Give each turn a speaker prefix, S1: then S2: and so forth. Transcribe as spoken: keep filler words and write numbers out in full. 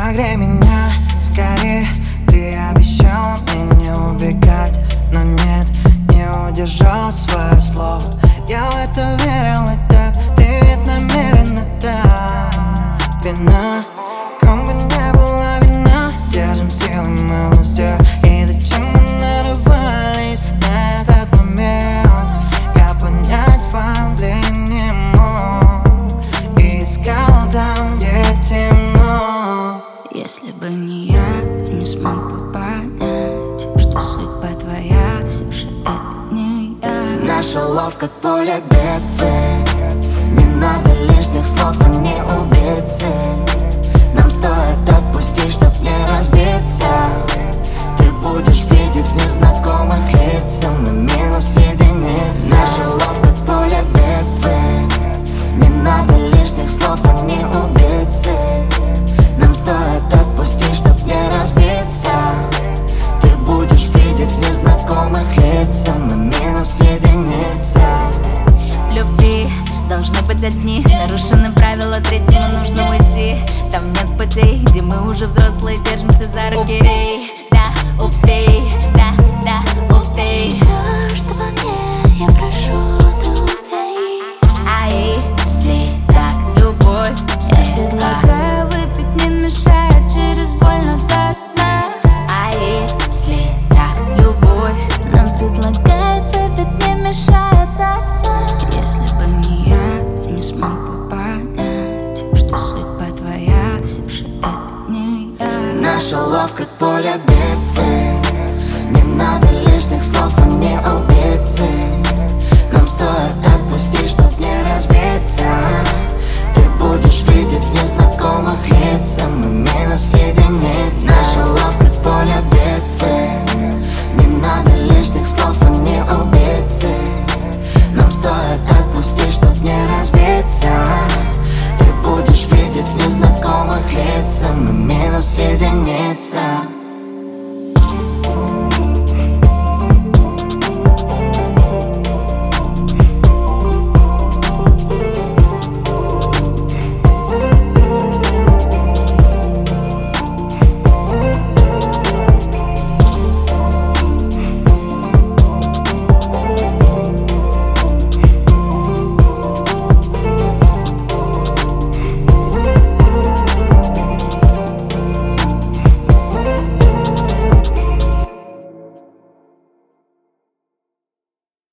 S1: Согрей меня скорее. Ты обещала мне не убегать, но нет, не удержал свое слово. Я в это верил и так, ты ведь намеренно так. Вина, в ком бы не была вина, держим силы мы в узде. И зачем мы нарывались на этот момент? Я понять вам не мог и искал там, где темно.
S2: Если бы не я, то не смог бы понять, что судьба твоя, все же это не я.
S3: Наша лов как поле битвы, не надо лишних слов, они убийцы. Нам стоит отпустить, чтоб не разбиться. Ты будешь видеть незнакомых лиц, на минус единиц. Наша лов как поле битвы, не надо лишних слов, они убийцы. Нам стоит отпустить, чтоб не разбиться. Ты будешь видеть незнакомых лиц, на минус единица.
S2: В любви должны быть одни, нарушены правила, третьему нужно уйти. Там нет путей, где мы уже взрослые, держимся за руки. Убей, да, убей, да, да, убей. Все, что во мне, я прошу, ты убей. А если так, любовь, я предлагаю выпить, не мешая, через больно до дна. А если так, любовь нам предлагает выпить, не мешая до дна. Если бы не я, то не смог бы понять, что судьба твоя, все же это не я.
S3: Наша лов как поле битвы, не надо лишних слов, они убийцы. Нам стоит отпустить, чтоб не разбиться. Ты будешь видеть незнакомых лиц, мы минус единиц. Наша лов как поле битвы, не надо лишних слов, они убийцы. Нам стоит отпустить, чтоб не разбиться. Ты будешь видеть незнакомых лиц, мы минус единица.